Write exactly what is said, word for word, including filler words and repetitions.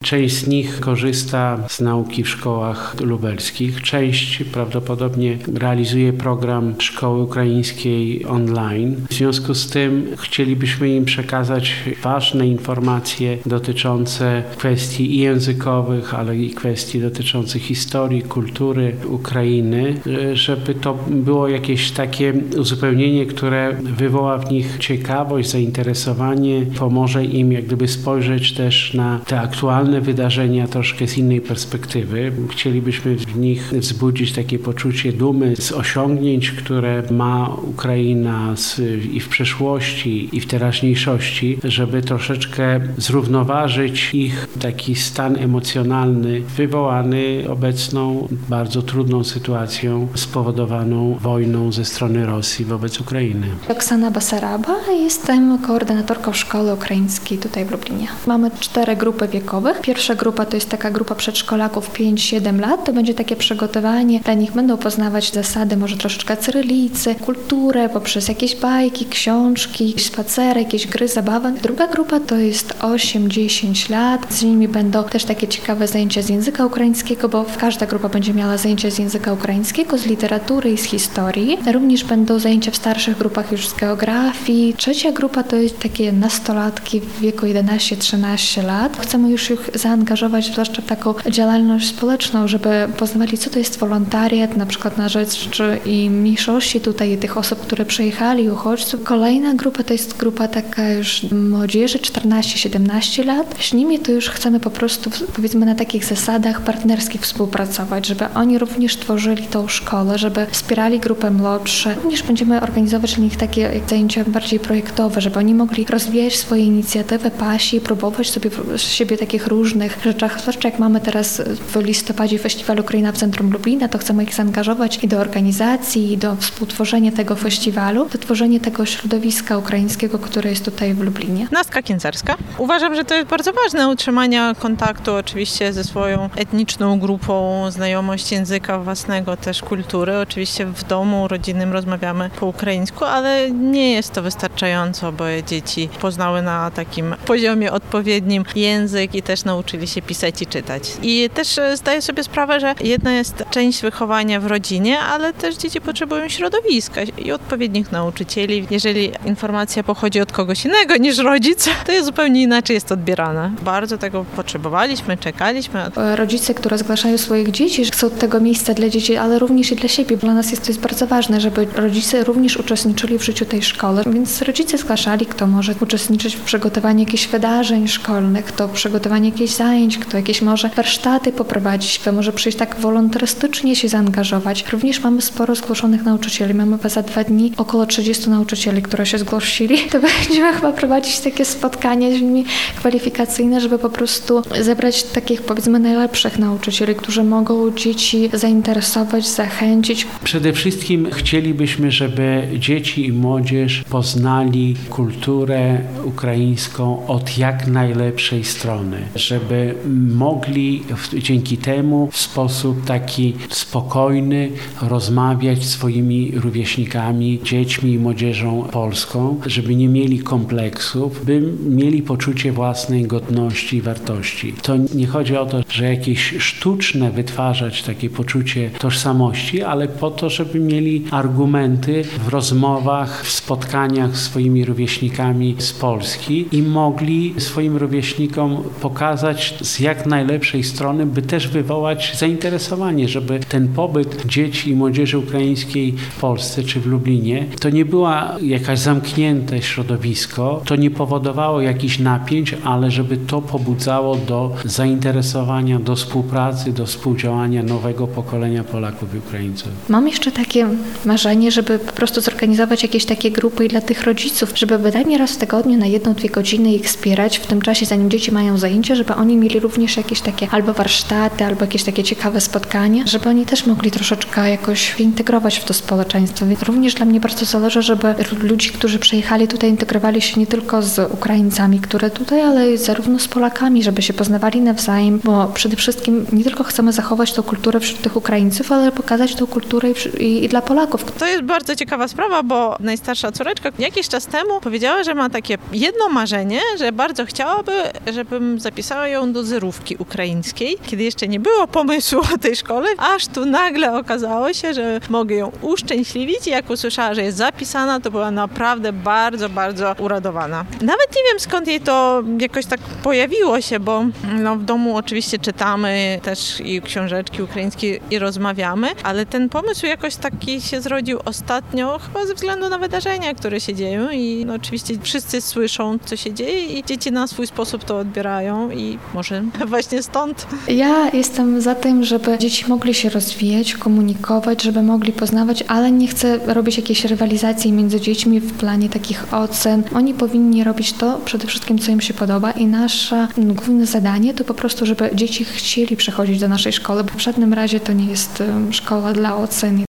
Część z nich korzysta z nauki w szkołach lubelskich, część prawdopodobnie realizuje program szkoły ukraińskiej online. W związku z tym chcielibyśmy im przekazać ważne informacje dotyczące kwestii i językowych, ale i kwestii dotyczących historii, kultury Ukrainy, żeby to było jakieś takie uzupełnienie, które wywoła w nich ciekawość, zainteresowanie, pomoże im jak gdyby spojrzeć też na te aktualne wydarzenia troszkę z innej perspektywy. Chcielibyśmy w nich wzbudzić takie poczucie dumy z osiągnięć, które ma Ukraina z, i w przeszłości, i w teraźniejszości, żeby troszeczkę zrównoważyć ich taki stan emocjonalny wywołany obecną bardzo trudną sytuacją spowodowaną wojną ze strony Rosji wobec Ukrainy. Oksana Basaraba, jestem koordynatorką szkoły ukraińskiej tutaj w Lublinie. Mamy cztery grupy wiekowe. Pierwsza grupa to jest taka grupa przedszkolaków pięć siedem lat. To będzie takie przygotowanie. Dla nich będą poznawać zasady może troszeczkę cyrylicy, kulturę poprzez jakieś bajki, książki, spacery, jakieś gry, zabawy. Druga grupa to jest osiem dziesięć lat. Z nimi będą też takie ciekawe zajęcia z języka ukraińskiego, bo każda grupa będzie miała zajęcia z języka ukraińskiego, z literatury i z historii. Również będą zajęcia w starszych grupach już z geografii. Trzecia grupa to jest takie nastolatki w wieku jedenaście trzynaście lat. Chcemy już ich zaangażować zwłaszcza w taką działalność społeczną, żeby poznawali, co to jest wolontariat, na przykład na rzecz czy i mniejszości tutaj, tych osób, które przyjechali, uchodźców. Kolejna grupa to jest grupa taka już młodzieży, czternaście siedemnaście lat. Z nimi to już chcemy po prostu, powiedzmy, na takich zasadach partnerskich współpracować, żeby oni również tworzyli tą szkołę, żeby wspierali grupę młodsze. Również będziemy organizować dla nich takie zajęcia bardziej projektowe, żeby oni mogli rozwijać swoje inicjatywy, pasi, próbować sobie z siebie takich różnych rzeczach. Zwłaszcza jak mamy teraz w listopadzie festiwal Ukraina w centrum Lublina, to chcemy ich zaangażować i do organizacji, i do współtworzenia tego festiwalu, do tworzenia tego środowiska ukraińskiego, które jest tutaj w Lublinie. Nastka Kędzerska. Uważam, że to jest bardzo ważne utrzymanie kontaktu oczywiście ze swoją etniczną grupą, znajomość języka własnego, też kultury. Oczywiście w domu rodzinnym rozmawiamy po ukraińsku, ale nie jest to wystarczająco, bo dzieci poznały na takim poziomie odpowiednim język i też nauczyli się pisać i czytać. I też zdaję sobie sprawę, że jedna jest część wychowania w rodzinie, ale też dzieci potrzebują środowiska i odpowiednich nauczycieli. Jeżeli informacja pochodzi od kogoś innego niż rodzic, to jest zupełnie inaczej jest odbierana. Bardzo tego potrzebowaliśmy, czekaliśmy. Rodzice, które zgłaszają swoich dzieci, że chcą tego miejsca dla dzieci, ale również i dla siebie. Dla nas jest to jest bardzo ważne, żeby rodzice również uczestniczyli w życiu tej szkoły. Więc rodzice zgłaszali, kto może uczestniczyć w przygotowaniu jakichś wydarzeń szkolnych, kto przygotowanie jakichś zajęć, kto jakieś może warsztaty poprowadzić, kto może przyjść tak wolontarystycznie się zaangażować. Również mamy sporo zgłoszonych nauczycieli. Mamy za dwa dni około trzydziestu nauczycieli, które się zgłosili. To będziemy chyba prowadzić takie spotkania z nimi kwalifikacyjne, żeby po prostu zebrać takich, powiedzmy, najlepszych nauczycieli, którzy mogą dzieci zainteresować, zachęcić. Przede wszystkim chcielibyśmy, żeby dzieci i młodzież poznali kulturę ukraińską od jak najlepszej strony, żeby mogli w, dzięki temu w sposób taki spokojny rozmawiać z swoimi rówieśnikami, dziećmi i młodzieżą polską, żeby nie mieli kompleksów, by mieli poczucie własnej godności i wartości. To nie chodzi o to, że jakieś sztuczne wytwarzać takie poczucie tożsamości, ale po to, żeby mieli argumenty w rozmowach, w spotkaniach z swoimi rówieśnikami z Polski i mogli swoim rówieśnikom pokazać z jak najlepszej strony, by też wywołać zainteresowanie, żeby ten pobyt dzieci i młodzieży ukraińskiej w Polsce czy w Lublinie to nie była jakaś zamknięte środowisko, to nie powodowało jakichś napięć, ale żeby to pobudzało do zainteresowania, do współpracy, do współdziałania nowego pokolenia Polaków i Ukraińców. Mam jeszcze takie marzenie, żeby po prostu zorganizować jakieś takie grupy dla tych rodziców, żeby bynajmniej raz w tygodniu na jedną, dwie godziny ich wspierać w tym czasie, zanim dzieci mają zajęcia, żeby oni mieli również jakieś takie albo warsztaty, albo jakieś takie ciekawe spotkania, żeby oni też mogli troszeczkę jakoś integrować w to społeczeństwo. Więc również dla mnie bardzo zależy, żeby ludzie, którzy przyjechali tutaj, integrowali się nie tylko z Ukraińcami, które tutaj, ale zarówno z Polakami, żeby się poznawali nawzajem, bo przede wszystkim nie tylko chcemy zachować tą kulturę wśród tych Ukraińców, ale pokazać tą kulturę i, i, i dla Polaków. To jest bardzo ciekawa sprawa, bo najstarsza córeczka jakiś czas temu powiedziała, że ma takie jedno marzenie, że bardzo chciałaby, żebym zapisała zapisała ją do zerówki ukraińskiej, kiedy jeszcze nie było pomysłu o tej szkole, aż tu nagle okazało się, że mogę ją uszczęśliwić i jak usłyszała, że jest zapisana, to była naprawdę bardzo, bardzo uradowana. Nawet nie wiem, skąd jej to jakoś tak pojawiło się, bo no, w domu oczywiście czytamy też i książeczki ukraińskie i rozmawiamy, ale ten pomysł jakoś taki się zrodził ostatnio, chyba ze względu na wydarzenia, które się dzieją i no, oczywiście wszyscy słyszą, co się dzieje i dzieci na swój sposób to odbierają i może właśnie stąd. Ja jestem za tym, żeby dzieci mogli się rozwijać, komunikować, żeby mogli poznawać, ale nie chcę robić jakiejś rywalizacji między dziećmi w planie takich ocen. Oni powinni robić to przede wszystkim, co im się podoba i nasze główne zadanie to po prostu, żeby dzieci chcieli przychodzić do naszej szkoły, bo w żadnym razie to nie jest szkoła dla ocen.